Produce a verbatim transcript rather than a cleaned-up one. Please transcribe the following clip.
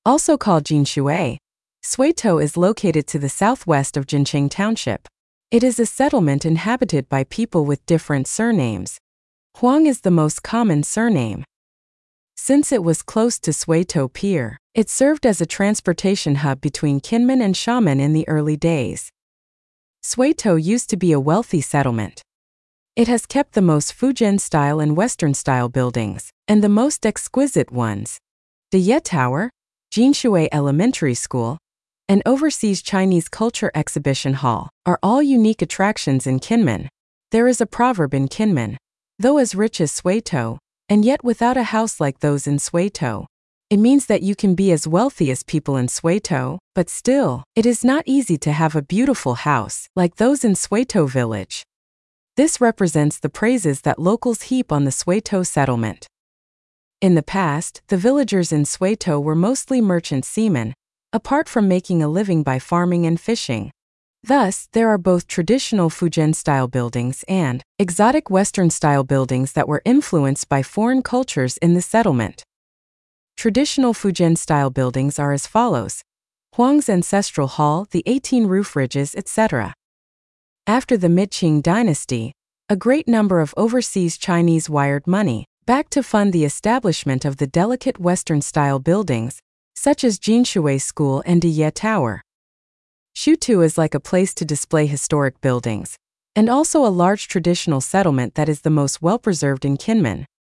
Also called Jinshui, Suitou is located to the southwest of Jinqing Township. It is a settlement inhabited by people with different surnames. Huang is the most common surname. Since it was close to Suitou Pier, it served as a transportation hub between Kinmen and Xiamen in the early days. Suitou used to be a wealthy settlement. It has kept the most Fujian-style and Western-style buildings, and the most exquisite ones. The Ye Tower, Jinshui Elementary School, and Overseas Chinese Culture Exhibition Hall are all unique attractions in Kinmen. There is a proverb in Kinmen, though as rich as Suitou, and yet without a house like those in Suitou. It means that you can be as wealthy as people in Suitou, but still, it is not easy to have a beautiful house like those in Suitou village. This represents the praises that locals heap on the Suitou settlement. In the past, the villagers in Suitou were mostly merchant seamen, apart from making a living by farming and fishing. Thus, there are both traditional Fujian-style buildings and exotic Western-style buildings that were influenced by foreign cultures in the settlement. Traditional Fujian-style buildings are as follows: Huang's Ancestral Hall, the eighteen roof ridges, et cetera. After the Mid-Qing dynasty, a great number of overseas Chinese wired money back to fund the establishment of the delicate Western-style buildings, such as Jinshui School and Ye Tower. Shutu is like a place to display historic buildings, and also a large traditional settlement that is the most well-preserved in Kinmen.